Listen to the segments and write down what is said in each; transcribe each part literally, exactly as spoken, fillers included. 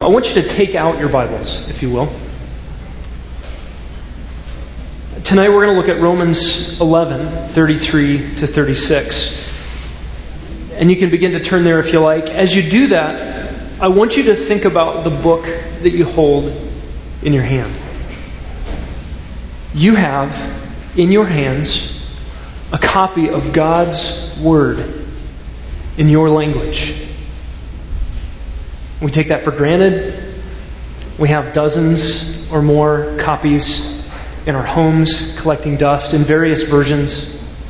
I want you to take out your Bibles, if you will. Tonight we're going to look at Romans eleven, thirty-three to thirty-six. And you can begin to turn there if you like. As you do that, I want you to think about the book that you hold in your hand. You have in your hands a copy of God's Word in your language. We take that for granted. We have dozens or more copies in our homes, collecting dust in various versions.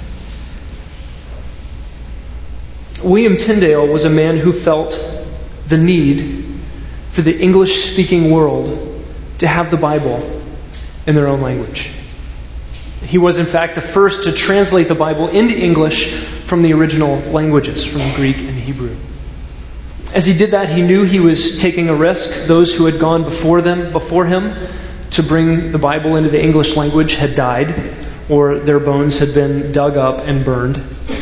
William Tyndale was a man who felt the need for the English-speaking world to have the Bible in their own language. He was, in fact, the first to translate the Bible into English from the original languages, from Greek and Hebrew. As he did that, he knew he was taking a risk. Those who had gone before them, before him, to bring the Bible into the English language had died, or their bones had been dug up and burned.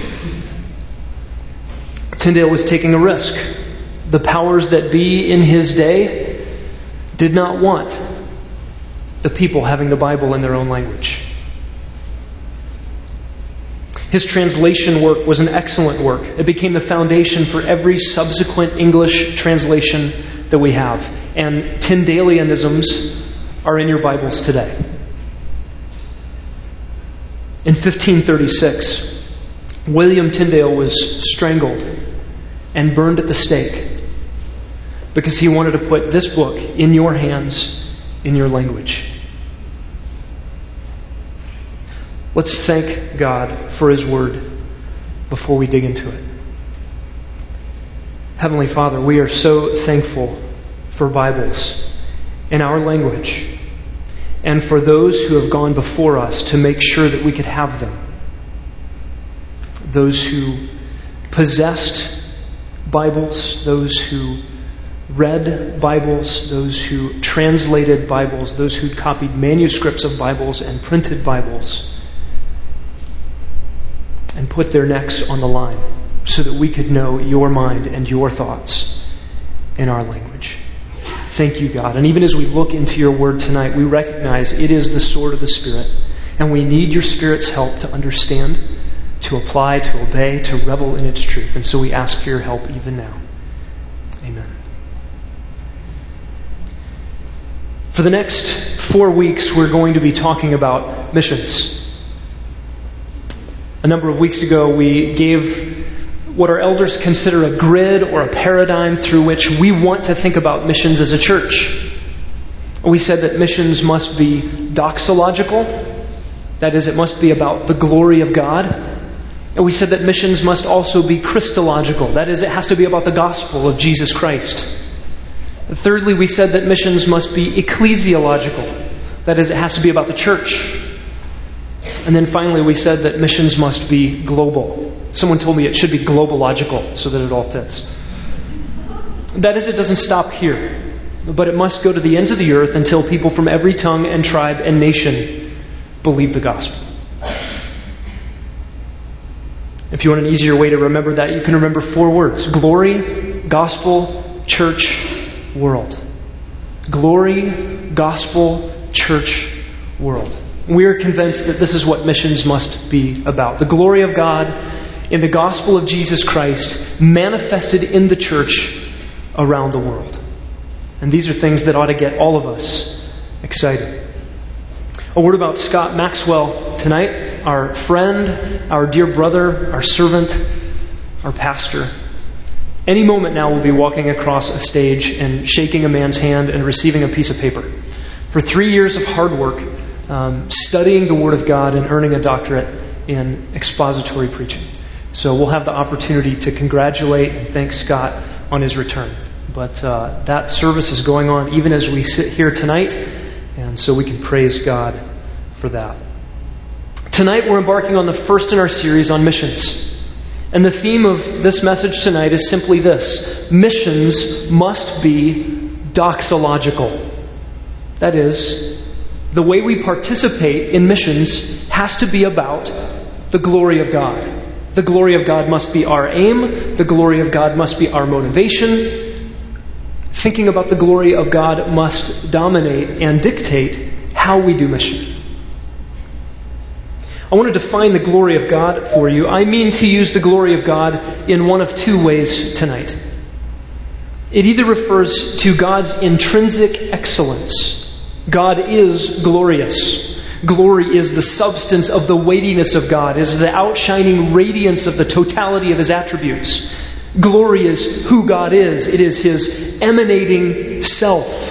Tyndale was taking a risk. The powers that be in his day did not want the people having the Bible in their own language. His translation work was an excellent work. It became the foundation for every subsequent English translation that we have. And Tyndalianisms are in your Bibles today. In fifteen thirty-six, William Tyndale was strangled and burned at the stake because he wanted to put this book in your hands, in your language. Let's thank God for His Word before we dig into it. Heavenly Father, we are so thankful for Bibles in our language and for those who have gone before us to make sure that we could have them. Those who possessed Bibles, those who read Bibles, those who translated Bibles, those who copied manuscripts of Bibles and printed Bibles, and put their necks on the line so that we could know your mind and your thoughts in our language. Thank you, God. And even as we look into your word tonight, we recognize it is the sword of the Spirit, and we need your Spirit's help to understand, to apply, to obey, to revel in its truth. And so we ask for your help even now. Amen. For the next four weeks, we're going to be talking about missions. A number of weeks ago, we gave what our elders consider a grid or a paradigm through which we want to think about missions as a church. We said that missions must be doxological. That is, it must be about the glory of God. And we said that missions must also be Christological. That is, it has to be about the gospel of Jesus Christ. Thirdly, we said that missions must be ecclesiological. That is, it has to be about the church. And then finally, we said that missions must be global. Someone told me it should be globalogical so that it all fits. That is, it doesn't stop here, but it must go to the ends of the earth until people from every tongue and tribe and nation believe the gospel. If you want an easier way to remember that, you can remember four words: glory, gospel, church, world. Glory, gospel, church, world. We are convinced that this is what missions must be about. The glory of God in the gospel of Jesus Christ manifested in the church around the world. And these are things that ought to get all of us excited. A word about Scott Maxwell tonight, our friend, our dear brother, our servant, our pastor. Any moment now we'll be walking across a stage and shaking a man's hand and receiving a piece of paper. For three years of hard work, Um, studying the Word of God and earning a doctorate in expository preaching. So we'll have the opportunity to congratulate and thank Scott on his return. But uh, that service is going on even as we sit here tonight, and so we can praise God for that. Tonight we're embarking on the first in our series on missions. And the theme of this message tonight is simply this: missions must be doxological. That is, the way we participate in missions has to be about the glory of God. The glory of God must be our aim. The glory of God must be our motivation. thinking about the glory of God must dominate and dictate how we do mission. I want to define the glory of God for you. I mean to use the glory of God in one of two ways tonight. It either refers to God's intrinsic excellence. God is glorious. Glory is the substance of the weightiness of God, is the outshining radiance of the totality of His attributes. Glory is who God is. It is His emanating self.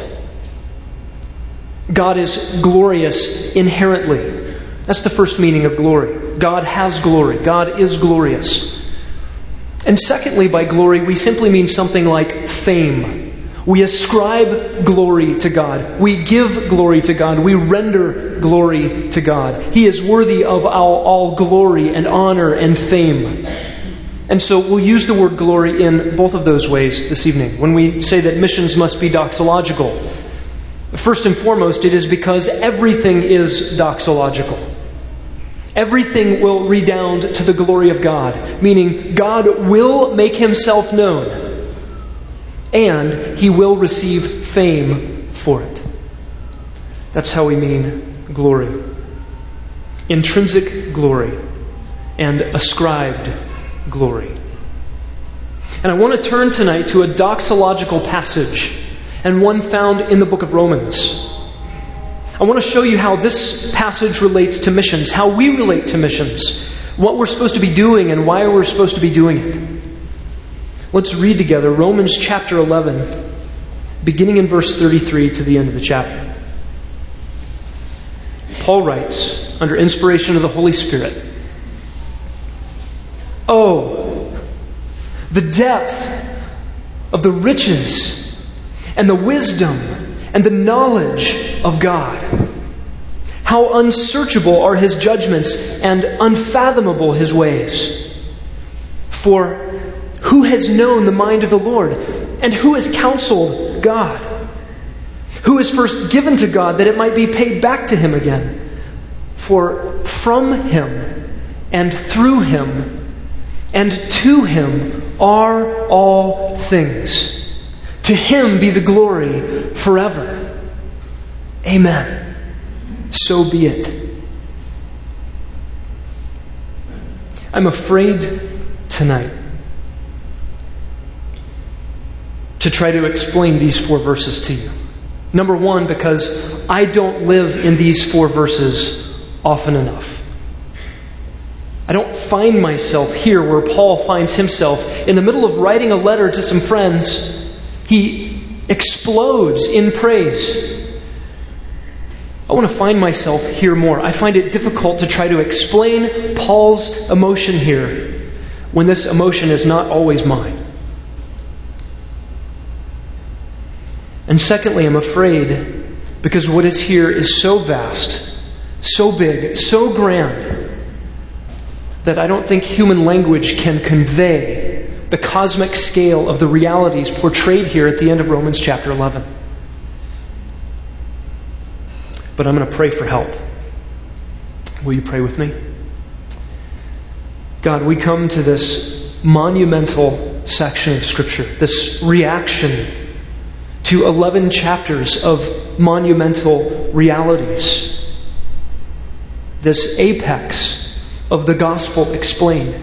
God is glorious inherently. That's the first meaning of glory. God has glory. God is glorious. And secondly, by glory, we simply mean something like fame. We ascribe glory to God. We give glory to God. We render glory to God. He is worthy of our all glory and honor and fame. And so we'll use the word glory in both of those ways this evening. When we say that missions must be doxological, first and foremost, it is because everything is doxological. Everything will redound to the glory of God, meaning God will make Himself known, and He will receive fame for it. That's how we mean glory. Intrinsic glory and ascribed glory. And I want to turn tonight to a doxological passage, and one found in the book of Romans. I want to show you how this passage relates to missions, how we relate to missions, what we're supposed to be doing and why we're supposed to be doing it. Let's read together Romans chapter eleven, beginning in verse thirty-three to the end of the chapter. Paul writes, under inspiration of the Holy Spirit, "Oh, the depth of the riches and the wisdom and the knowledge of God. How unsearchable are His judgments and unfathomable His ways. For who has known the mind of the Lord? And who has counseled God? Who is first given to God that it might be paid back to Him again? For from Him and through Him and to Him are all things. To Him be the glory forever. Amen. So be it." I'm afraid tonight to try to explain these four verses to you. Number one, because I don't live in these four verses often enough. I don't find myself here where Paul finds himself in the middle of writing a letter to some friends. He explodes in praise. I want to find myself here more. I find it difficult to try to explain Paul's emotion here when this emotion is not always mine. And secondly, I'm afraid because what is here is so vast, so big, so grand, that I don't think human language can convey the cosmic scale of the realities portrayed here at the end of Romans chapter eleven. But I'm going to pray for help. Will you pray with me? God, we come to this monumental section of Scripture, this reaction to eleven chapters of monumental realities, this apex of the gospel explained.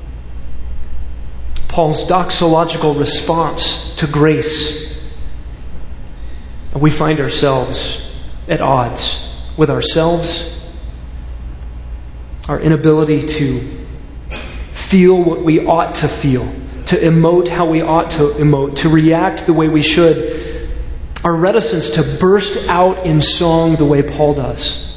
Paul's doxological response to grace. And we find ourselves at odds with ourselves, our inability to feel what we ought to feel, to emote how we ought to emote, to react the way we should, our reticence to burst out in song the way Paul does.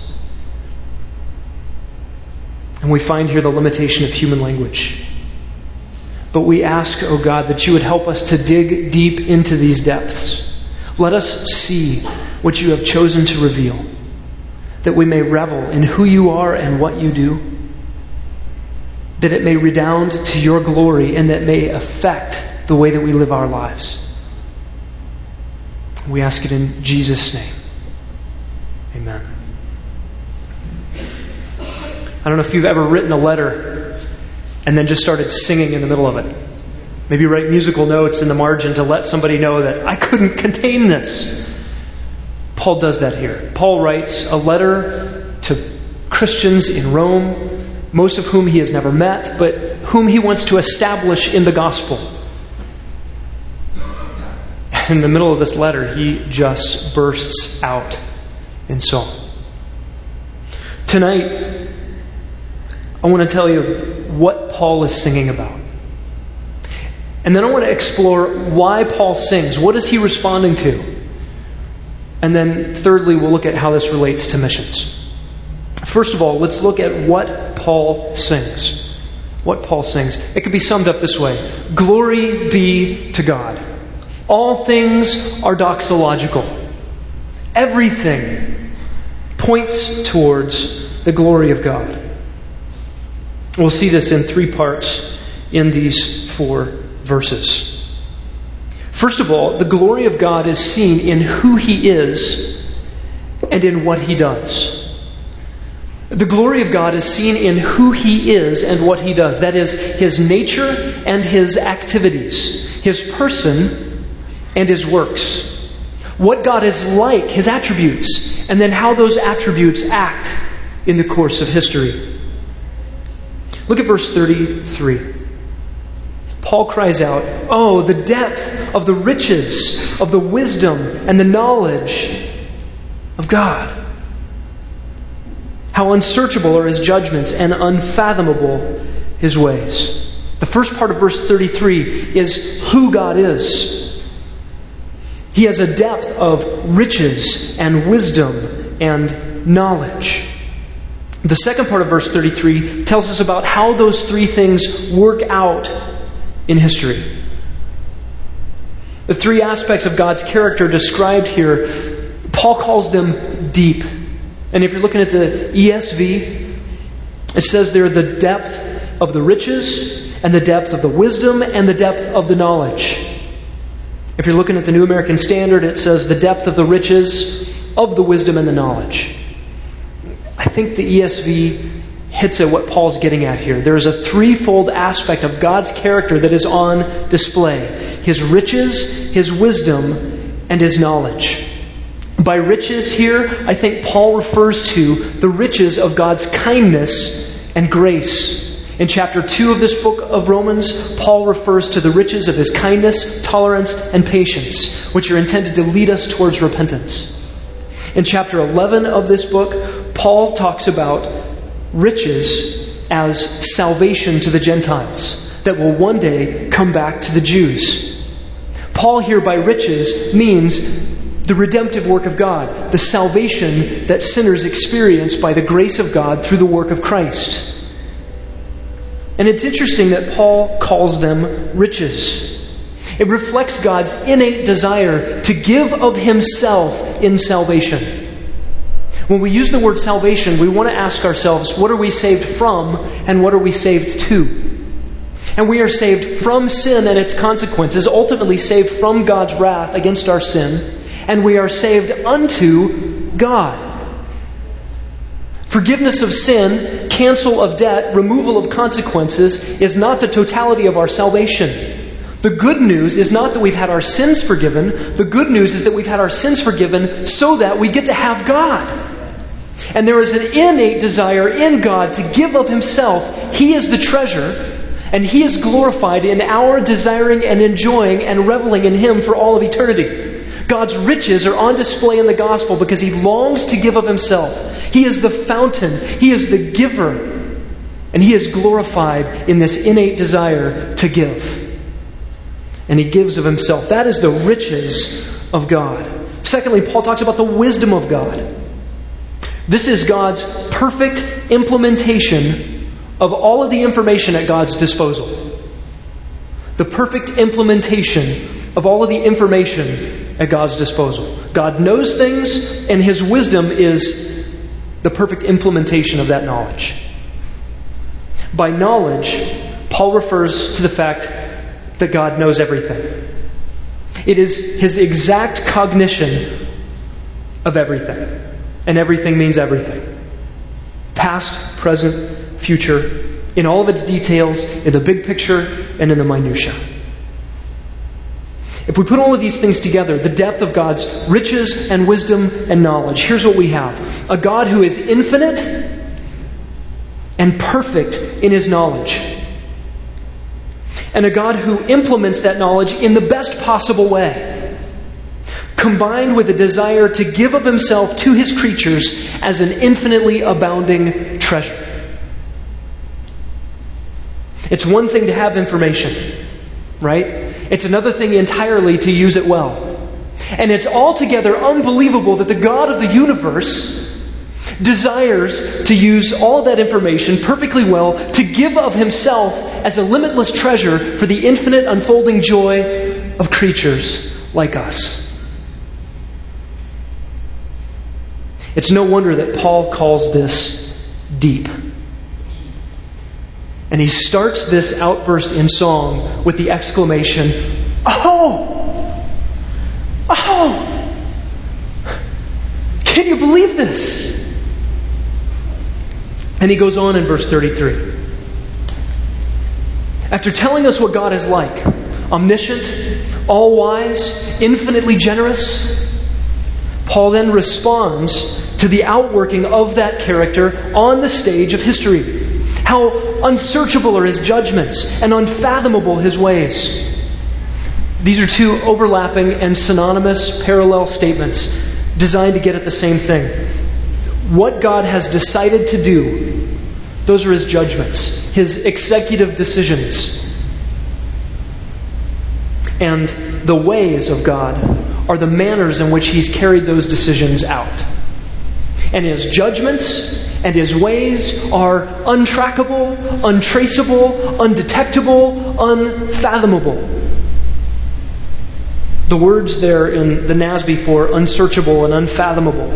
And we find here the limitation of human language. But we ask, oh God, that you would help us to dig deep into these depths. Let us see what you have chosen to reveal, that we may revel in who you are and what you do, that it may redound to your glory and that may affect the way that we live our lives. We ask it in Jesus' name. Amen. I don't know if you've ever written a letter and then just started singing in the middle of it. Maybe write musical notes in the margin to let somebody know that I couldn't contain this. Paul does that here. Paul writes a letter to Christians in Rome, most of whom he has never met, but whom he wants to establish in the gospel. In the middle of this letter, he just bursts out in song. Tonight, I want to tell you what Paul is singing about. And then I want to explore why Paul sings. What is he responding to? And then thirdly, we'll look at how this relates to missions. First of all, let's look at what Paul sings. What Paul sings. It could be summed up this way. Glory be to God. All things are doxological. Everything points towards the glory of God. We'll see this in three parts in these four verses. First of all, the glory of God is seen in who He is and in what He does. The glory of God is seen in who He is and what He does. That is, His nature and His activities, His person and His works. What God is like, His attributes, and then how those attributes act in the course of history. Look at verse thirty-three. Paul cries out, "Oh, the depth of the riches of the wisdom and the knowledge of God. How unsearchable are His judgments and unfathomable His ways." The first part of verse thirty-three is who God is. He has a depth of riches and wisdom and knowledge. The second part of verse thirty-three tells us about how those three things work out in history. The three aspects of God's character described here, Paul calls them deep. And if you're looking at the E S V, it says there the depth of the riches and the depth of the wisdom and the depth of the knowledge. If you're looking at the New American Standard, it says the depth of the riches, of the wisdom, and the knowledge. I think the E S V hits at what Paul's getting at here. There is a threefold aspect of God's character that is on display. His riches, His wisdom, and His knowledge. By riches here, I think Paul refers to the riches of God's kindness and grace. In chapter two of this book of Romans, Paul refers to the riches of His kindness, tolerance, and patience, which are intended to lead us towards repentance. In chapter eleven of this book, Paul talks about riches as salvation to the Gentiles that will one day come back to the Jews. Paul here by riches means the redemptive work of God, the salvation that sinners experience by the grace of God through the work of Christ. And it's interesting that Paul calls them riches. It reflects God's innate desire to give of Himself in salvation. When we use the word salvation, we want to ask ourselves, what are we saved from and what are we saved to? And we are saved from sin and its consequences, ultimately saved from God's wrath against our sin, and we are saved unto God. Forgiveness of sin, cancel of debt, removal of consequences is not the totality of our salvation. The good news is not that we've had our sins forgiven. The good news is that we've had our sins forgiven so that we get to have God. And there is an innate desire in God to give of Himself. He is the treasure, and He is glorified in our desiring and enjoying and reveling in Him for all of eternity. God's riches are on display in the gospel because He longs to give of Himself. He is the fountain. He is the giver. And He is glorified in this innate desire to give. And He gives of Himself. That is the riches of God. Secondly, Paul talks about the wisdom of God. This is God's perfect implementation of all of the information at God's disposal. The perfect implementation of all of the information at God's disposal. God knows things, and His wisdom is the perfect implementation of that knowledge. By knowledge, Paul refers to the fact that God knows everything. It is His exact cognition of everything. And everything means everything. Past, present, future, in all of its details, in the big picture, and in the minutiae. If we put all of these things together, the depth of God's riches and wisdom and knowledge, here's what we have. A God who is infinite and perfect in His knowledge. And a God who implements that knowledge in the best possible way, combined with a desire to give of Himself to His creatures as an infinitely abounding treasure. It's one thing to have information, right? It's another thing entirely to use it well. And it's altogether unbelievable that the God of the universe desires to use all of that information perfectly well to give of Himself as a limitless treasure for the infinite unfolding joy of creatures like us. It's no wonder that Paul calls this deep. And he starts this outburst in song with the exclamation, "Oh! Oh! Can you believe this?" And he goes on in verse thirty-three. After telling us what God is like, omniscient, all-wise, infinitely generous, Paul then responds to the outworking of that character on the stage of history. How unsearchable are His judgments and unfathomable His ways. These are two overlapping and synonymous parallel statements designed to get at the same thing. What God has decided to do, those are His judgments, His executive decisions. And the ways of God are the manners in which He's carried those decisions out. And His judgments and His ways are untrackable, untraceable, undetectable, unfathomable. The words there in the N A S B for unsearchable and unfathomable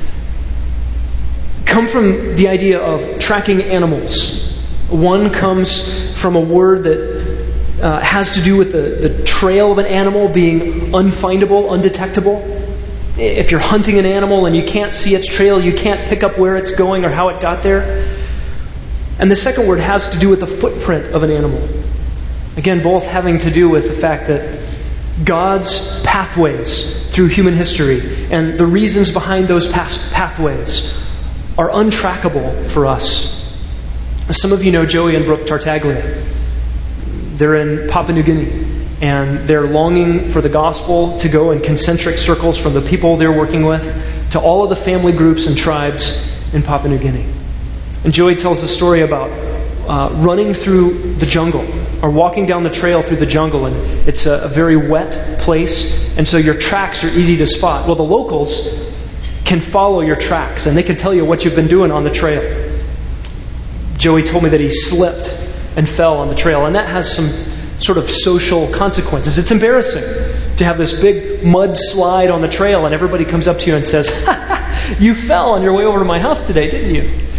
come from the idea of tracking animals. One comes from a word that uh, has to do with the, the trail of an animal being unfindable, undetectable. If you're hunting an animal and you can't see its trail, you can't pick up where it's going or how it got there. And the second word has to do with the footprint of an animal. Again, both having to do with the fact that God's pathways through human history and the reasons behind those pathways are untrackable for us. Some of you know Joey and Brooke Tartaglia. They're in Papua New Guinea. And they're longing for the gospel to go in concentric circles from the people they're working with to all of the family groups and tribes in Papua New Guinea. And Joey tells the story about uh, running through the jungle or walking down the trail through the jungle. And it's a, a very wet place. And so your tracks are easy to spot. Well, the locals can follow your tracks and they can tell you what you've been doing on the trail. Joey told me that he slipped and fell on the trail. And that has some sort of social consequences. It's embarrassing to have this big mud slide on the trail and everybody comes up to you and says, "Ha ha, you fell on your way over to my house today, didn't you?"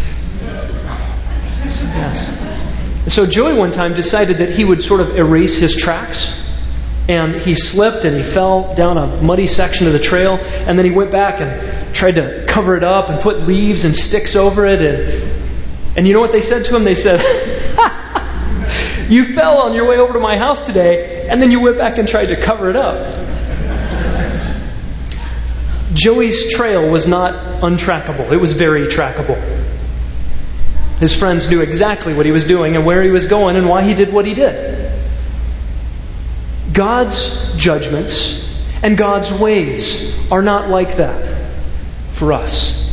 Yes. So Joey one time decided that he would sort of erase his tracks. And he slipped and he fell down a muddy section of the trail. And then he went back and tried to cover it up and put leaves and sticks over it. And, and you know what they said to him? They said, "You fell on your way over to my house today, and then you went back and tried to cover it up." Joey's trail was not untrackable. It was very trackable. His friends knew exactly what he was doing and where he was going and why he did what he did. God's judgments and God's ways are not like that for us.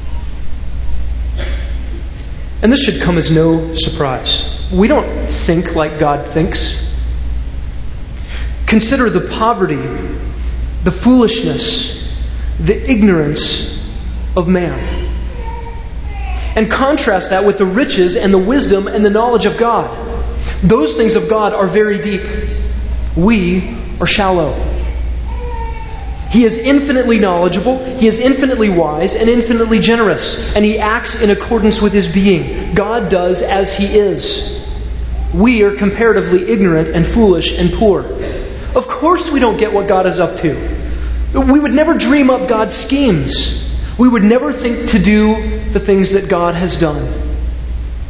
And this should come as no surprise. We don't think like God thinks. Consider the poverty, the foolishness, the ignorance of man. And contrast that with the riches and the wisdom and the knowledge of God. Those things of God are very deep. We are shallow. He is infinitely knowledgeable, He is infinitely wise and infinitely generous, and He acts in accordance with His being. God does as He is. We are comparatively ignorant and foolish and poor. Of course we don't get what God is up to. We would never dream up God's schemes. We would never think to do the things that God has done,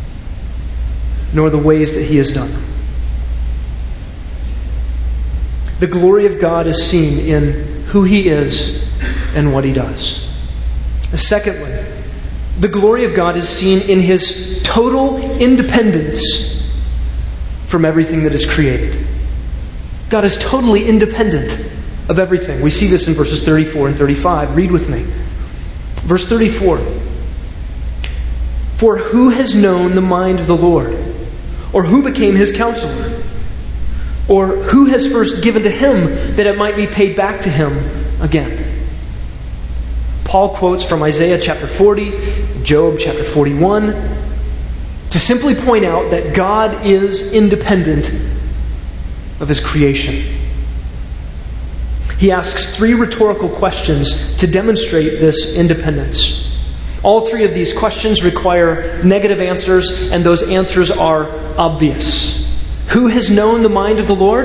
nor the ways that He has done. The glory of God is seen in who He is and what He does. Secondly, the glory of God is seen in His total independence from everything that is created. God is totally independent of everything. We see this in verses thirty-four and thirty-five. Read with me. Verse thirty-four. For who has known the mind of the Lord? Or who became His counselor? Or who has first given to Him that it might be paid back to Him again? Paul quotes from Isaiah chapter forty, Job chapter forty-one, to simply point out that God is independent of His creation. He asks three rhetorical questions to demonstrate this independence. All three of these questions require negative answers, and those answers are obvious. Who has known the mind of the Lord?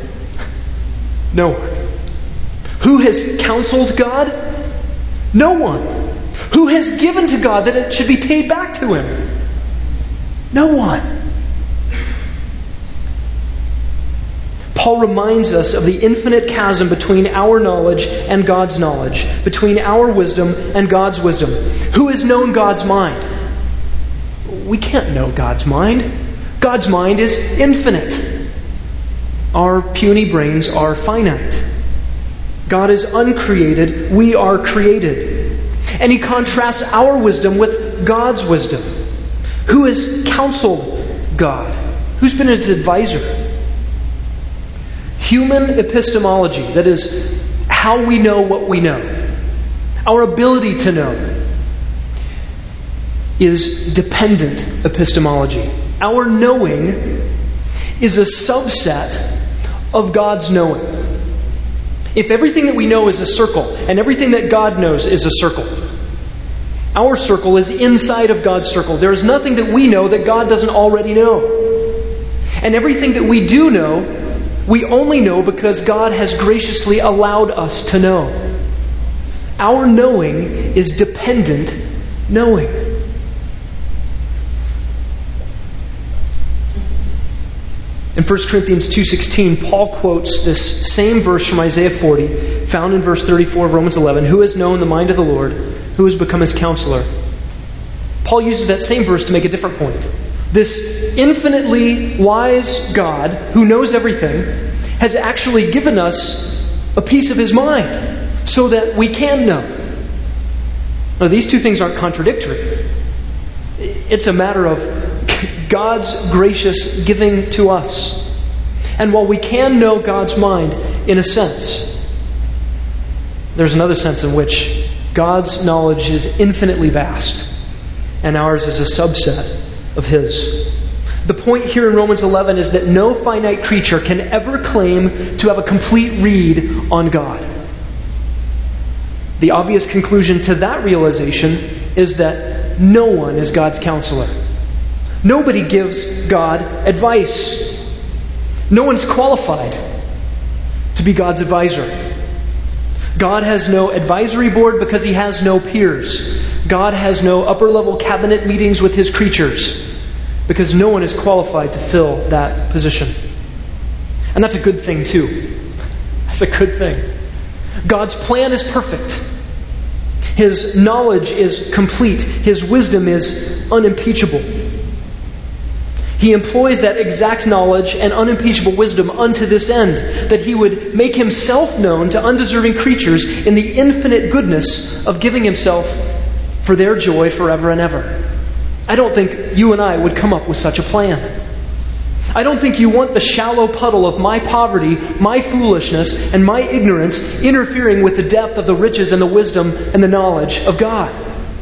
No one. Who has counseled God? No one. Who has given to God that it should be paid back to Him? No one. Paul reminds us of the infinite chasm between our knowledge and God's knowledge, between our wisdom and God's wisdom. Who has known God's mind? We can't know God's mind. God's mind is infinite. Our puny brains are finite. God is uncreated. We are created. And He contrasts our wisdom with God's wisdom. Who has counseled God? Who's been His advisor? Human epistemology, that is, how we know what we know, our ability to know, is dependent epistemology. Our knowing is a subset of God's knowing. If everything that we know is a circle, and everything that God knows is a circle, our circle is inside of God's circle. There is nothing that we know that God doesn't already know. And everything that we do know, we only know because God has graciously allowed us to know. Our knowing is dependent knowing. In First Corinthians two sixteen, Paul quotes this same verse from Isaiah forty, found in verse thirty-four of Romans eleven. Who has known the mind of the Lord? Who has become His counselor? Paul uses that same verse to make a different point. This infinitely wise God, who knows everything, has actually given us a piece of His mind so that we can know. Now, these two things aren't contradictory. It's a matter of God's gracious giving to us. And while we can know God's mind in a sense, there's another sense in which God's knowledge is infinitely vast, and ours is a subset of His. The point here in Romans eleven is that no finite creature can ever claim to have a complete read on God. The obvious conclusion to that realization is that no one is God's counselor. Nobody gives God advice. No one's qualified to be God's advisor. God has no advisory board because He has no peers. God has no upper-level cabinet meetings with His creatures because no one is qualified to fill that position. And that's a good thing too. That's a good thing. God's plan is perfect. His knowledge is complete. His wisdom is unimpeachable. He employs that exact knowledge and unimpeachable wisdom unto this end, that He would make Himself known to undeserving creatures in the infinite goodness of giving Himself for their joy forever and ever. I don't think you and I would come up with such a plan. I don't think you want the shallow puddle of my poverty, my foolishness, and my ignorance interfering with the depth of the riches and the wisdom and the knowledge of God.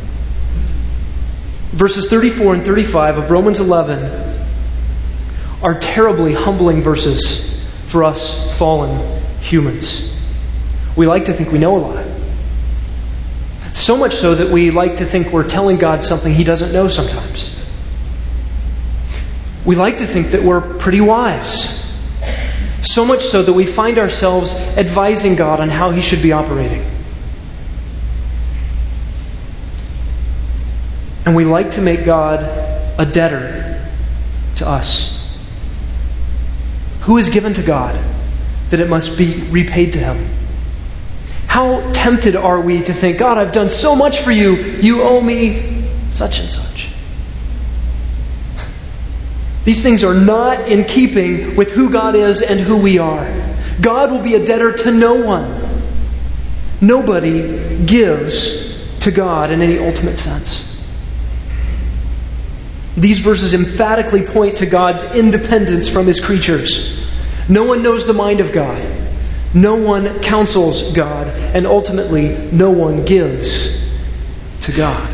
Verses thirty-four and thirty-five of Romans eleven are terribly humbling verses for us fallen humans. We like to think we know a lot. So much so that we like to think we're telling God something He doesn't know sometimes. We like to think that we're pretty wise. So much so that we find ourselves advising God on how He should be operating. And we like to make God a debtor to us. Who is given to God? that it must be repaid to Him. How tempted are we to think, God, I've done so much for you, you owe me such and such. These things are not in keeping with who God is and who we are. God will be a debtor to no one. Nobody gives to God in any ultimate sense. These verses emphatically point to God's independence from His creatures. No one knows the mind of God. No one counsels God. And ultimately, no one gives to God.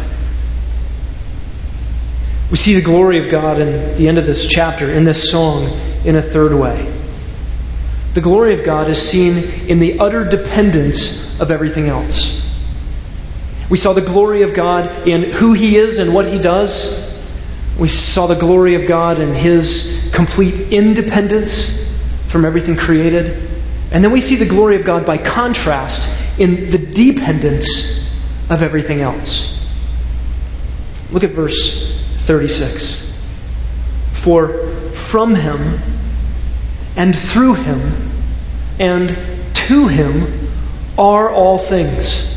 We see the glory of God in the end of this chapter, in this song, in a third way. The glory of God is seen in the utter dependence of everything else. We saw the glory of God in who He is and what He does. We saw the glory of God in His complete independence from everything created. And then we see the glory of God by contrast in the dependence of everything else. Look at verse thirty-six. For from Him and through Him and to Him are all things.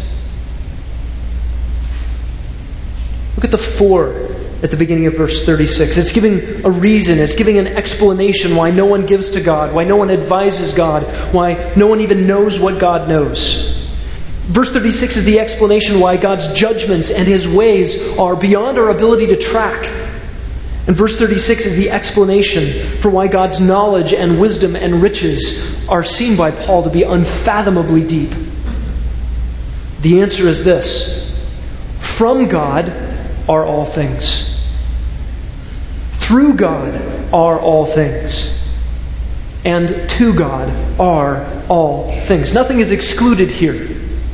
Look at the for at the beginning of verse thirty-six. It's giving a reason, it's giving an explanation why no one gives to God, why no one advises God, why no one even knows what God knows. Verse thirty-six is the explanation why God's judgments and His ways are beyond our ability to track. And verse thirty-six is the explanation for why God's knowledge and wisdom and riches are seen by Paul to be unfathomably deep. The answer is this: from God are all things. Through God are all things. And to God are all things. Nothing is excluded here.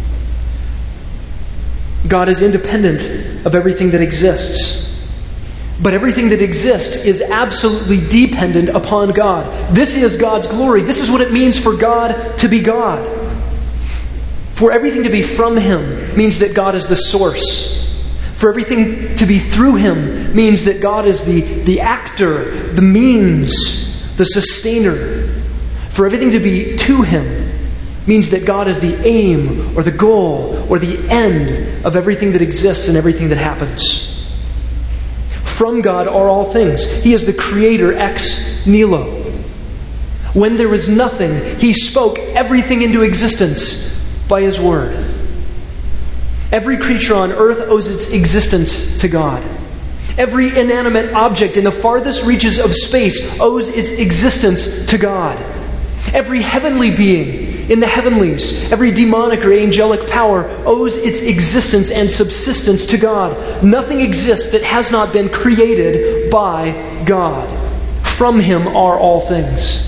God is independent of everything that exists. But everything that exists is absolutely dependent upon God. This is God's glory. This is what it means for God to be God. For everything to be from Him means that God is the source. For everything to be through Him means that God is the, the actor, the means, the sustainer. For everything to be to Him means that God is the aim or the goal or the end of everything that exists and everything that happens. From God are all things. He is the creator ex nihilo. When there was nothing, He spoke everything into existence by His word. Every creature on earth owes its existence to God. Every inanimate object in the farthest reaches of space owes its existence to God. Every heavenly being in the heavenlies, every demonic or angelic power owes its existence and subsistence to God. Nothing exists that has not been created by God. From Him are all things.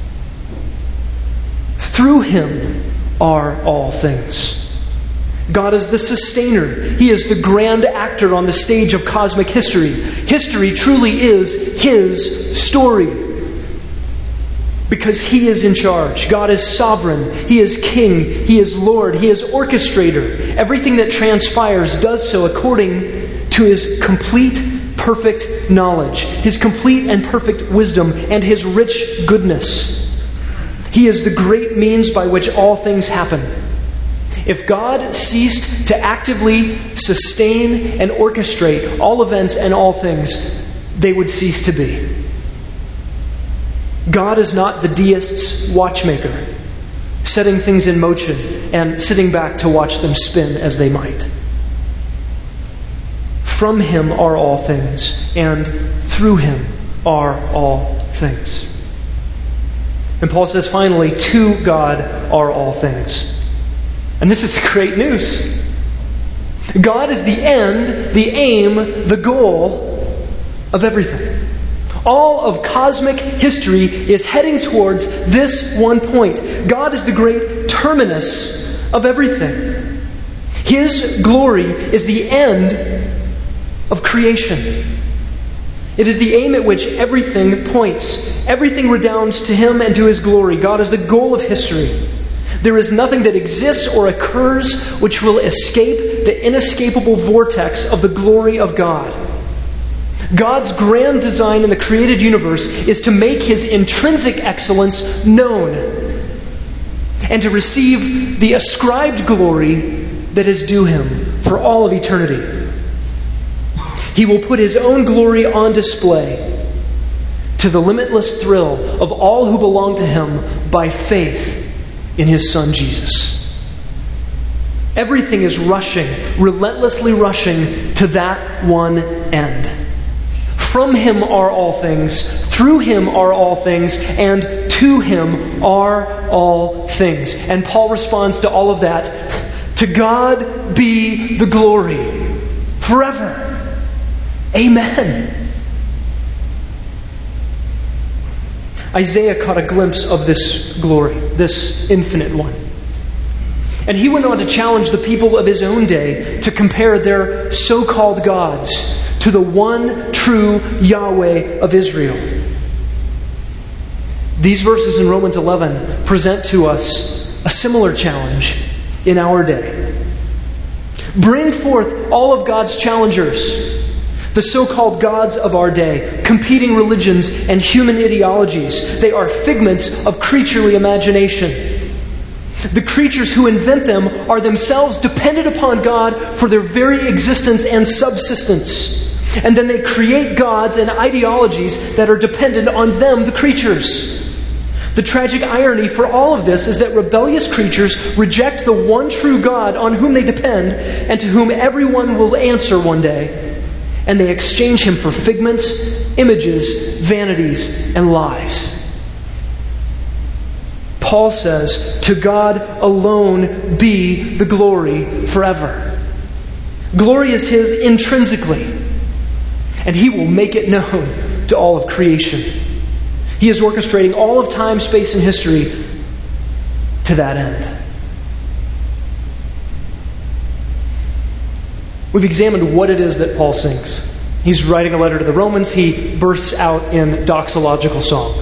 Through Him are all things. God is the sustainer. He is the grand actor on the stage of cosmic history. History truly is His story. Because He is in charge. God is sovereign. He is King. He is Lord. He is orchestrator. Everything that transpires does so according to His complete, perfect knowledge, His complete and perfect wisdom, and His rich goodness. He is the great means by which all things happen. If God ceased to actively sustain and orchestrate all events and all things, they would cease to be. God is not the deist's watchmaker, setting things in motion and sitting back to watch them spin as they might. From Him are all things, and through Him are all things. And Paul says finally, to God are all things. And this is great news. God is the end, the aim, the goal of everything. All of cosmic history is heading towards this one point. God is the great terminus of everything. His glory is the end of creation. It is the aim at which everything points. Everything redounds to Him and to His glory. God is the goal of history. There is nothing that exists or occurs which will escape the inescapable vortex of the glory of God. God's grand design in the created universe is to make His intrinsic excellence known. and to receive the ascribed glory that is due him for all of eternity. He will put his own glory on display to the limitless thrill of all who belong to him by faith in his Son Jesus. Everything is rushing, relentlessly rushing to that one end. From him are all things, through him are all things, and to him are all things. And Paul responds to all of that, to God be the glory forever. Amen. Isaiah caught a glimpse of this glory, this infinite one. And he went on to challenge the people of his own day to compare their so-called gods to the one true Yahweh of Israel. These verses in Romans eleven present to us a similar challenge in our day. Bring forth all of God's challengers, the so-called gods of our day, competing religions and human ideologies. They are figments of creaturely imagination. The creatures who invent them are themselves dependent upon God for their very existence and subsistence. And then they create gods and ideologies that are dependent on them, the creatures. The tragic irony for all of this is that rebellious creatures reject the one true God on whom they depend and to whom everyone will answer one day. And they exchange him for figments, images, vanities, and lies. Paul says, to God alone be the glory forever. Glory is his intrinsically, and he will make it known to all of creation. He is orchestrating all of time, space, and history to that end. We've examined what it is that Paul sings. He's writing a letter to the Romans. He bursts out in doxological song.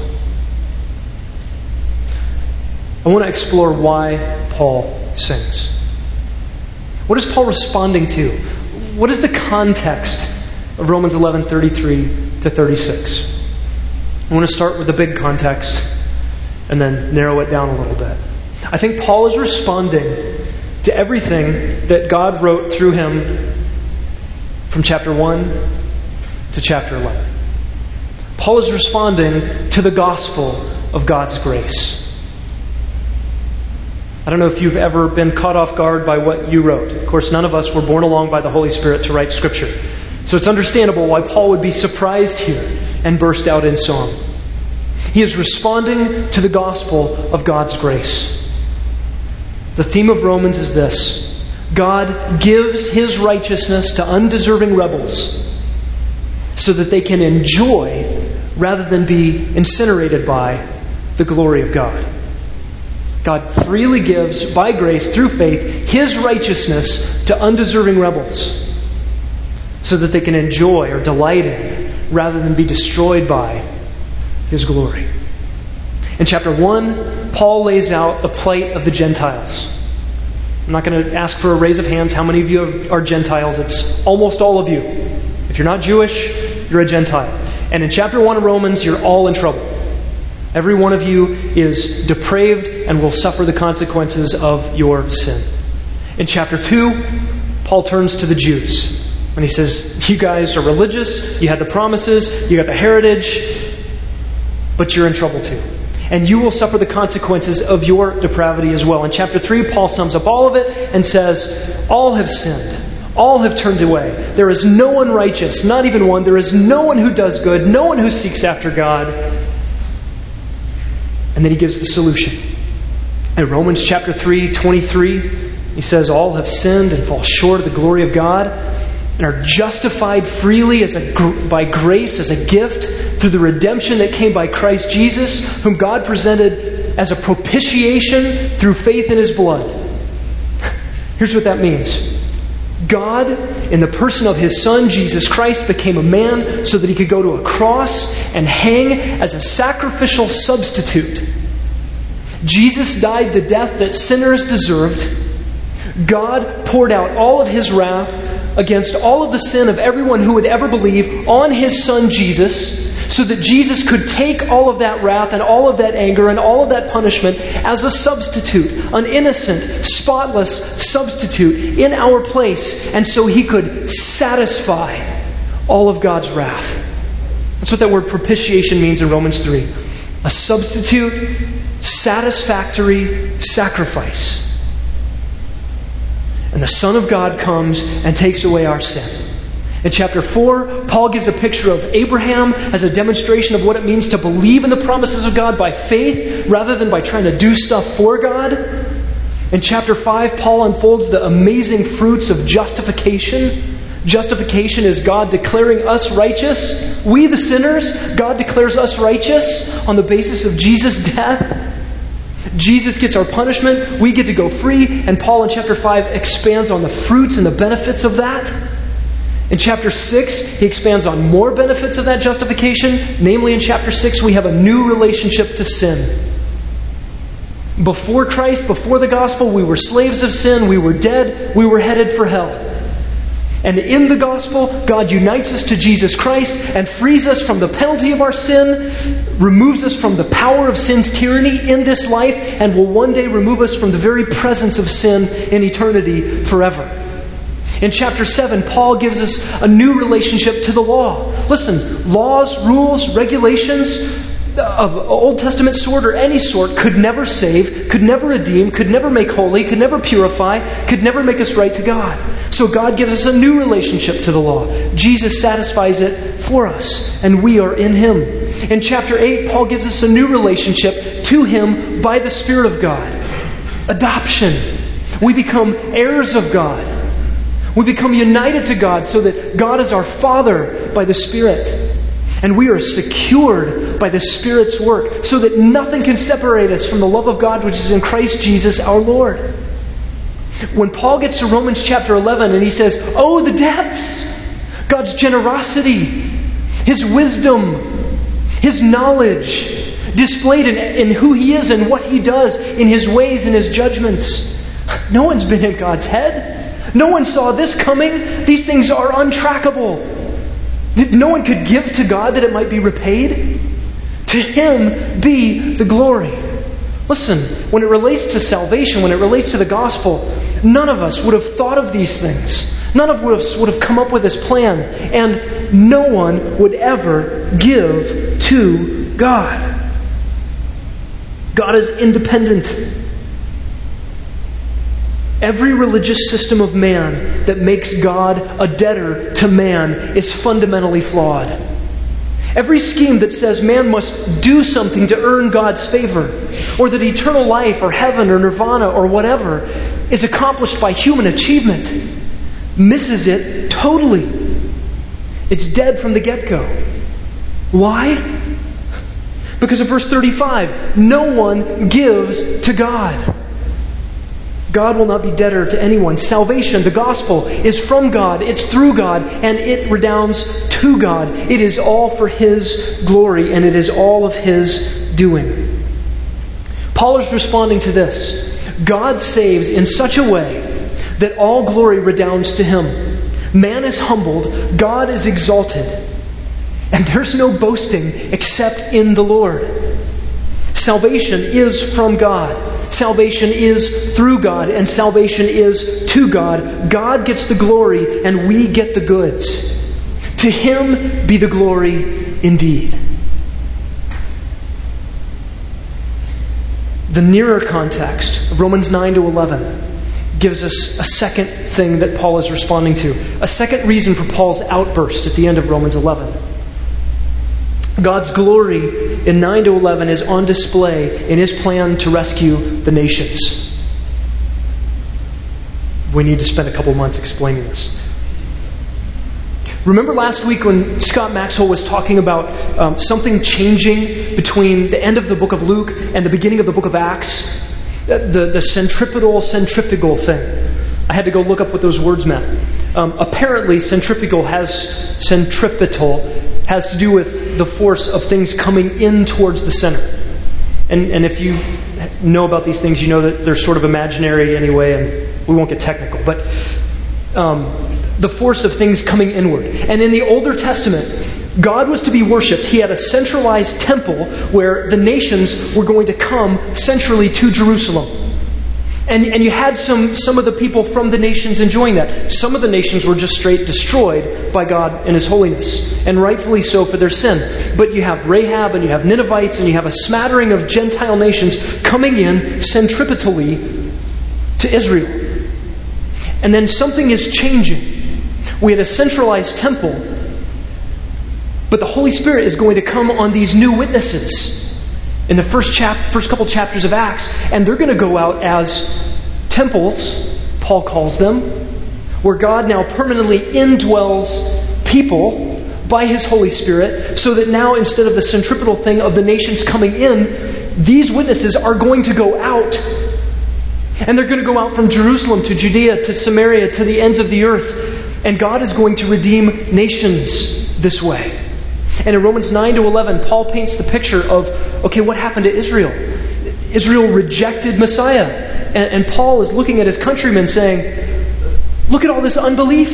I want to explore why Paul sings. What is Paul responding to? What is the context of Romans eleven thirty-three to thirty-six? I want to start with the big context and then narrow it down a little bit. I think Paul is responding to everything that God wrote through him from chapter one to chapter eleven. Paul is responding to the gospel of God's grace. I don't know if you've ever been caught off guard by what you wrote. Of course, none of us were born along by the Holy Spirit to write Scripture. So it's understandable why Paul would be surprised here and burst out in song. He is responding to the gospel of God's grace. The theme of Romans is this: God gives his righteousness to undeserving rebels so that they can enjoy, rather than be incinerated by, the glory of God. God freely gives, by grace, through faith, his righteousness to undeserving rebels so that they can enjoy or delight in, rather than be destroyed by, his glory. In chapter one, Paul lays out the plight of the Gentiles. I'm not going to ask for a raise of hands. How many of you are Gentiles? It's almost all of you. If you're not Jewish, you're a Gentile. And in chapter one of Romans, you're all in trouble. Every one of you is depraved and will suffer the consequences of your sin. In chapter two, Paul turns to the Jews. And he says, you guys are religious, you had the promises, you got the heritage, but you're in trouble too. And you will suffer the consequences of your depravity as well. In chapter three, Paul sums up all of it and says, all have sinned. All have turned away. There is no one righteous, not even one. There is no one who does good, no one who seeks after God. And then he gives the solution. In Romans chapter three, twenty-three, he says, all have sinned and fall short of the glory of God and are justified freely as a, by grace as a gift through the redemption that came by Christ Jesus, whom God presented as a propitiation through faith in his blood. Here's what that means. God, in the person of his Son, Jesus Christ, became a man so that he could go to a cross and hang as a sacrificial substitute. Jesus died the death that sinners deserved. God poured out all of his wrath against all of the sin of everyone who would ever believe on his Son Jesus, so that Jesus could take all of that wrath and all of that anger and all of that punishment as a substitute, an innocent, spotless substitute in our place, and so He could satisfy all of God's wrath. That's what that word propitiation means in Romans three. A substitute, satisfactory sacrifice. And the Son of God comes and takes away our sin. In chapter four, Paul gives a picture of Abraham as a demonstration of what it means to believe in the promises of God by faith rather than by trying to do stuff for God. In chapter five, Paul unfolds the amazing fruits of justification. Justification is God declaring us righteous. We, the sinners, God declares us righteous on the basis of Jesus' death. Jesus gets our punishment. We get to go free. And Paul in chapter five expands on the fruits and the benefits of that. In chapter six, he expands on more benefits of that justification. Namely, in chapter six, we have a new relationship to sin. Before Christ, before the gospel, we were slaves of sin. We were dead. We were headed for hell. And in the gospel, God unites us to Jesus Christ and frees us from the penalty of our sin, removes us from the power of sin's tyranny in this life, and will one day remove us from the very presence of sin in eternity forever. In chapter seven, Paul gives us a new relationship to the law. Listen, laws, rules, regulations of Old Testament sort or any sort could never save, could never redeem, could never make holy, could never purify, could never make us right to God. So God gives us a new relationship to the law. Jesus satisfies it for us, and we are in Him. In chapter eight, Paul gives us a new relationship to Him by the Spirit of God. Adoption. We become heirs of God. We become united to God so that God is our Father by the Spirit. And we are secured by the Spirit's work so that nothing can separate us from the love of God which is in Christ Jesus our Lord. When Paul gets to Romans chapter eleven and he says, "Oh, the depths! God's generosity, His wisdom, His knowledge, displayed in, in who He is and what He does, in His ways and His judgments. No one's been in God's head. No one saw this coming. These things are untrackable. No one could give to God that it might be repaid. To Him be the glory." Listen, when it relates to salvation, when it relates to the gospel, none of us would have thought of these things. None of us would have come up with this plan. And no one would ever give to God. God is independent. Every religious system of man that makes God a debtor to man is fundamentally flawed. Every scheme that says man must do something to earn God's favor, or that eternal life or heaven or nirvana or whatever is accomplished by human achievement, misses it totally. It's dead from the get-go. Why? Because of verse thirty-five, no one gives to God. God will not be debtor to anyone. Salvation, the gospel, is from God. It's through God, and it redounds to God. It is all for His glory, and it is all of His doing. Paul is responding to this. God saves in such a way that all glory redounds to Him. Man is humbled, God is exalted, and there's no boasting except in the Lord. Salvation is from God. Salvation is through God, and salvation is to God. God gets the glory, and we get the goods. To Him be the glory indeed. The nearer context of Romans nine to eleven gives us a second thing that Paul is responding to. A second reason for Paul's outburst at the end of Romans eleven. God's glory in nine to eleven is on display in His plan to rescue the nations. We need to spend a couple months explaining this. Remember last week when Scott Maxwell was talking about um, something changing between the end of the book of Luke and the beginning of the book of Acts? The, the centripetal, centrifugal thing. I had to go look up what those words meant. Um, apparently, centrifugal has centripetal has to do with the force of things coming in towards the center. And, and if you know about these things, you know that they're sort of imaginary anyway, and we won't get technical. But um, the force of things coming inward. And in the Older Testament, God was to be worshipped. He had a centralized temple where the nations were going to come centrally to Jerusalem. And, and you had some, some of the people from the nations enjoying that. Some of the nations were just straight destroyed by God and His holiness, and rightfully so for their sin. But you have Rahab and you have Ninevites and you have a smattering of Gentile nations coming in centripetally to Israel. And then something is changing. We had a centralized temple, but the Holy Spirit is going to come on these new witnesses in the first chap, first couple chapters of Acts, and they're going to go out as temples, Paul calls them, where God now permanently indwells people by His Holy Spirit, so that now instead of the centripetal thing of the nations coming in, these witnesses are going to go out. And they're going to go out from Jerusalem to Judea to Samaria to the ends of the earth. And God is going to redeem nations this way. And in Romans nine to eleven, Paul paints the picture of, okay, what happened to Israel? Israel rejected Messiah. And, and Paul is looking at his countrymen saying, look at all this unbelief.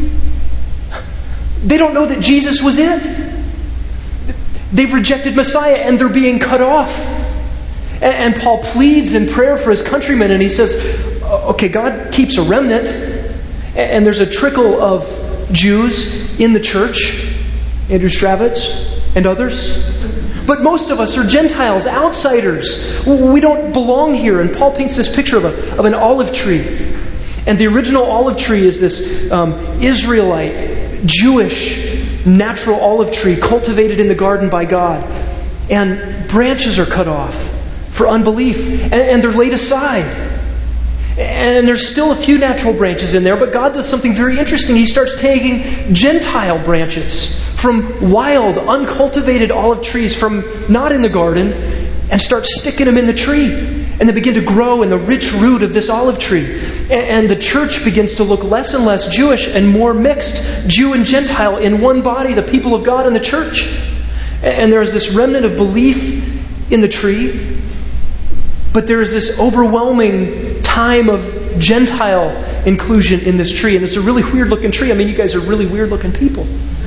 They don't know that Jesus was it. They've rejected Messiah and they're being cut off. And, and Paul pleads in prayer for his countrymen, and he says, okay, God keeps a remnant, and there's a trickle of Jews in the church, Andrew Stravitz and others. But most of us are Gentiles, outsiders. We don't belong here. And Paul paints this picture of, a, of an olive tree. And the original olive tree is this um, Israelite, Jewish, natural olive tree cultivated in the garden by God. And branches are cut off for unbelief. And, and they're laid aside. And there's still a few natural branches in there, but God does something very interesting. He starts taking Gentile branches from wild, uncultivated olive trees from not in the garden and starts sticking them in the tree. And they begin to grow in the rich root of this olive tree. And the church begins to look less and less Jewish and more mixed, Jew and Gentile in one body, the people of God and the church. And there's this remnant of belief in the tree. But there is this overwhelming time of Gentile inclusion in this tree. And it's a really weird looking tree. I mean, you guys are really weird looking people.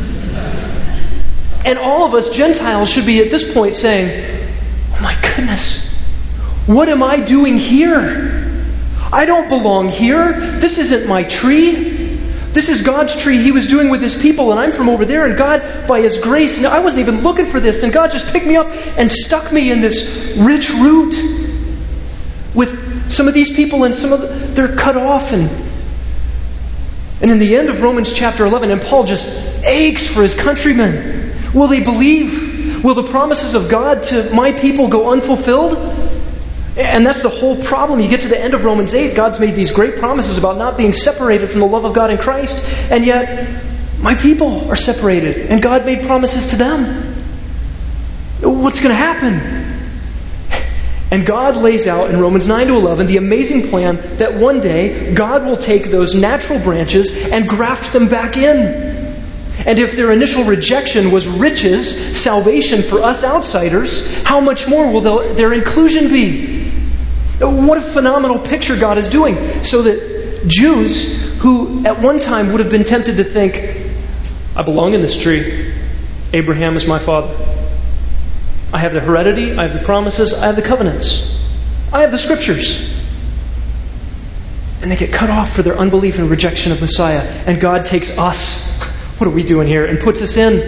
And all of us Gentiles should be at this point saying, oh my goodness, what am I doing here? I don't belong here. This isn't my tree. This is God's tree He was doing with His people, and I'm from over there, and God, by His grace, and I wasn't even looking for this, and God just picked me up and stuck me in this rich root with some of these people, and some of the, they're cut off. And, and in the end of Romans chapter eleven, and Paul just aches for his countrymen. Will they believe? Will the promises of God to my people go unfulfilled? And that's the whole problem. You get to the end of Romans eight, God's made these great promises about not being separated from the love of God in Christ, and yet my people are separated, and God made promises to them. What's going to happen? And God lays out in Romans nine to eleven the amazing plan that one day God will take those natural branches and graft them back in. And if their initial rejection was riches, salvation for us outsiders, how much more will their inclusion be? What a phenomenal picture God is doing. So that Jews who at one time would have been tempted to think, I belong in this tree. Abraham is my father. I have the heredity, I have the promises, I have the covenants. I have the Scriptures. And they get cut off for their unbelief and rejection of Messiah. And God takes us, what are we doing here, and puts us in.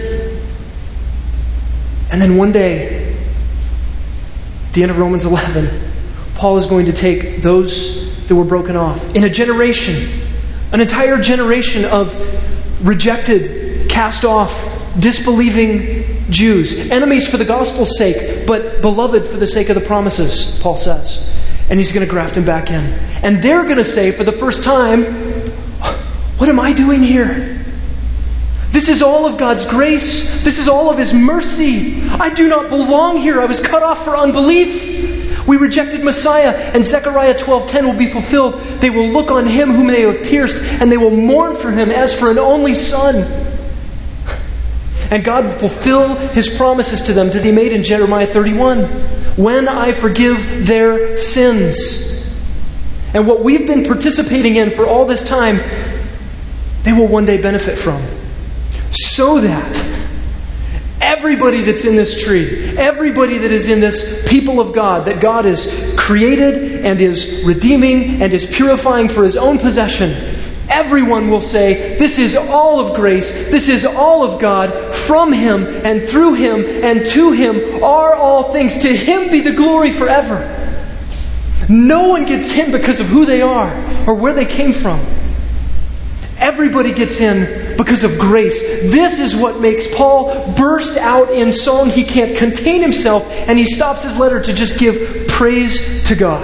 And then one day, at the end of Romans eleven, Paul is going to take those that were broken off. In a generation, an entire generation of rejected, cast off, disbelieving Jews, enemies for the gospel's sake, but beloved for the sake of the promises, Paul says. And he's going to graft them back in. And they're going to say for the first time, what am I doing here? This is all of God's grace. This is all of His mercy. I do not belong here. I was cut off for unbelief. We rejected Messiah, and Zechariah twelve ten will be fulfilled. They will look on Him whom they have pierced, and they will mourn for Him as for an only son. And God will fulfill His promises to them, to be made in Jeremiah thirty-one. When I forgive their sins. And what we've been participating in for all this time, they will one day benefit from. So that Everybody that's in this tree, everybody that is in this people of God, that God is created and is redeeming and is purifying for His own possession, everyone will say, this is all of grace, this is all of God, from Him and through Him and to Him are all things. To Him be the glory forever. No one gets in because of who they are or where they came from. Everybody gets in because of grace. This is what makes Paul burst out in song. He can't contain himself, and he stops his letter to just give praise to God.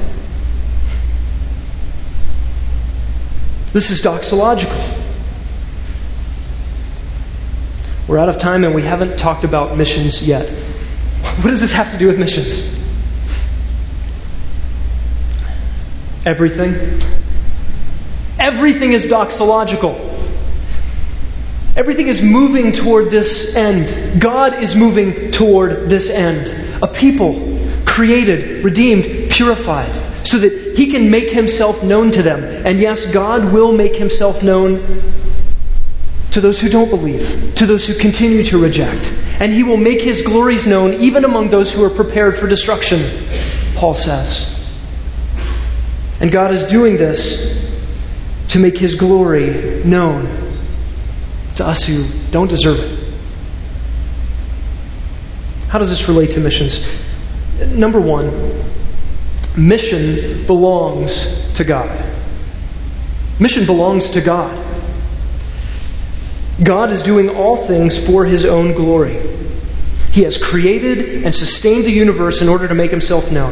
This is doxological. We're out of time and we haven't talked about missions yet. What does this have to do with missions? Everything. Everything is doxological. Everything is moving toward this end. God is moving toward this end. A people created, redeemed, purified, so that He can make Himself known to them. And yes, God will make Himself known to those who don't believe, to those who continue to reject. And He will make His glories known even among those who are prepared for destruction, Paul says. And God is doing this to make His glory known to us who don't deserve it. How does this relate to missions? Number one, mission belongs to God. Mission belongs to God. God is doing all things for His own glory. He has created and sustained the universe in order to make Himself known.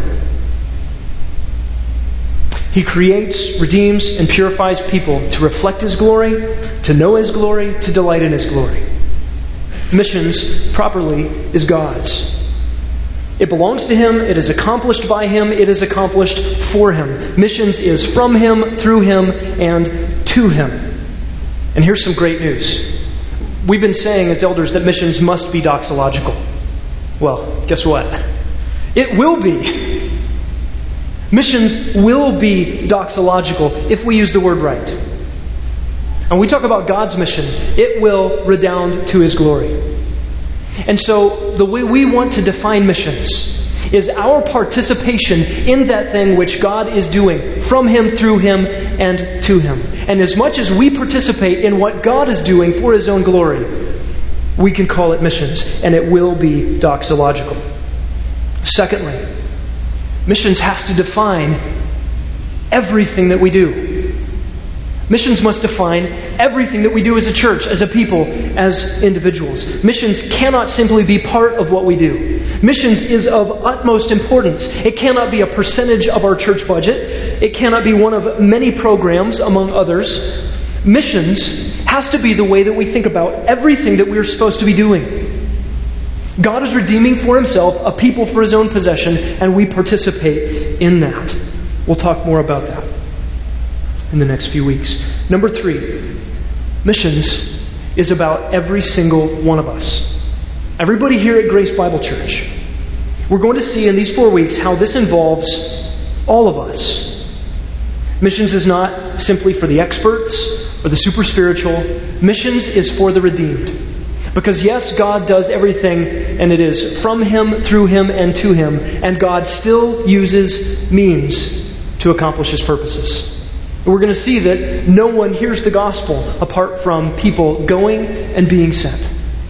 He creates, redeems, and purifies people to reflect His glory, to know His glory, to delight in His glory. Missions, properly, is God's. It belongs to Him, it is accomplished by Him, it is accomplished for Him. Missions is from Him, through Him, and to Him. And here's some great news. We've been saying as elders that missions must be doxological. Well, guess what? It will be. Missions will be doxological if we use the word right. And when we talk about God's mission, it will redound to His glory. And so the way we want to define missions is our participation in that thing which God is doing from Him, through Him, and to Him. And as much as we participate in what God is doing for His own glory, we can call it missions, and it will be doxological. Secondly, missions has to define everything that we do. Missions must define everything that we do as a church, as a people, as individuals. Missions cannot simply be part of what we do. Missions is of utmost importance. It cannot be a percentage of our church budget. It cannot be one of many programs, among others. Missions has to be the way that we think about everything that we are supposed to be doing. God is redeeming for Himself a people for His own possession, and we participate in that. We'll talk more about that in the next few weeks. Number three, missions is about every single one of us. Everybody here at Grace Bible Church. We're going to see in these four weeks how this involves all of us. Missions is not simply for the experts or the super spiritual. Missions is for the redeemed. Because yes, God does everything, and it is from Him, through Him, and to Him. And God still uses means to accomplish His purposes. We're going to see that no one hears the gospel apart from people going and being sent.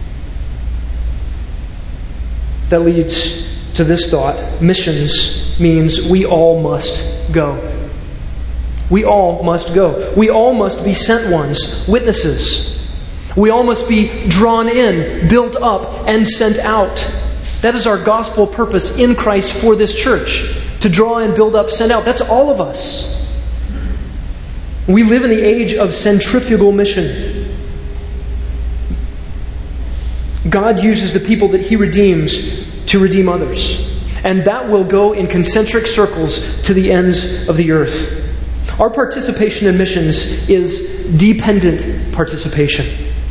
That leads to this thought. Missions means we all must go. We all must go. We all must be sent ones, witnesses. We all must be drawn in, built up, and sent out. That is our gospel purpose in Christ for this church. To draw and build up, send out. That's all of us. We live in the age of centrifugal mission. God uses the people that He redeems to redeem others. And that will go in concentric circles to the ends of the earth. Our participation in missions is dependent participation.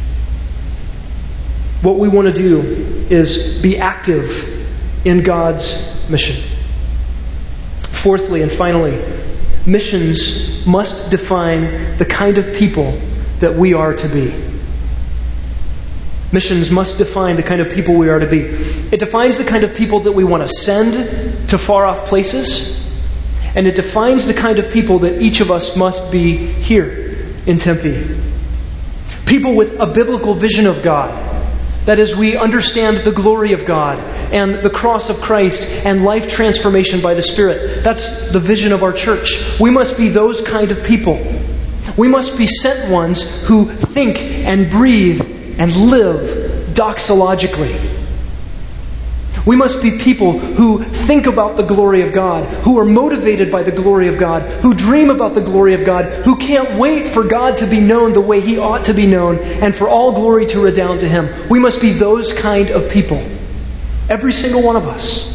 What we want to do is be active in God's mission. Fourthly and finally, missions must define the kind of people that we are to be. Missions must define the kind of people we are to be. It defines the kind of people that we want to send to far-off places. And it defines the kind of people that each of us must be here in Tempe. People with a biblical vision of God. That is, we understand the glory of God and the cross of Christ and life transformation by the Spirit. That's the vision of our church. We must be those kind of people. We must be sent ones who think and breathe and live doxologically. We must be people who think about the glory of God, who are motivated by the glory of God, who dream about the glory of God, who can't wait for God to be known the way He ought to be known, and for all glory to redound to Him. We must be those kind of people. Every single one of us.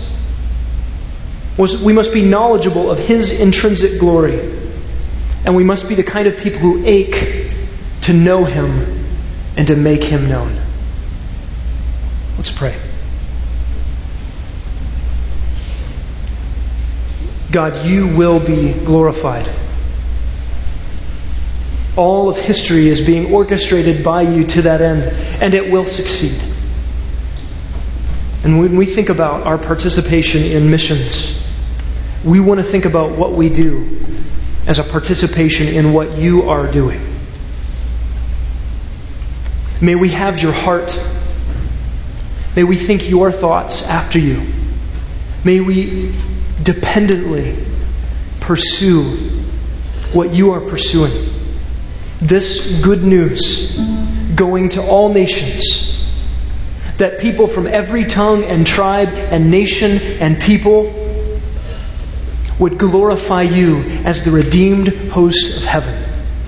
We must be knowledgeable of His intrinsic glory. And we must be the kind of people who ache to know Him and to make Him known. Let's pray. God, You will be glorified. All of history is being orchestrated by You to that end, and it will succeed. And when we think about our participation in missions, we want to think about what we do as a participation in what You are doing. May we have Your heart. May we think Your thoughts after You. May we dependently pursue what You are pursuing. This good news going to all nations, that people from every tongue and tribe and nation and people would glorify You as the redeemed host of heaven.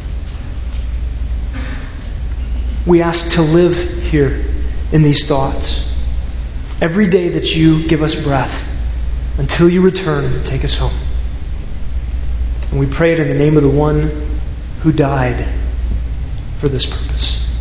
We ask to live here in these thoughts every day that You give us breath, until You return and take us home. And we pray it in the name of the one who died for this purpose.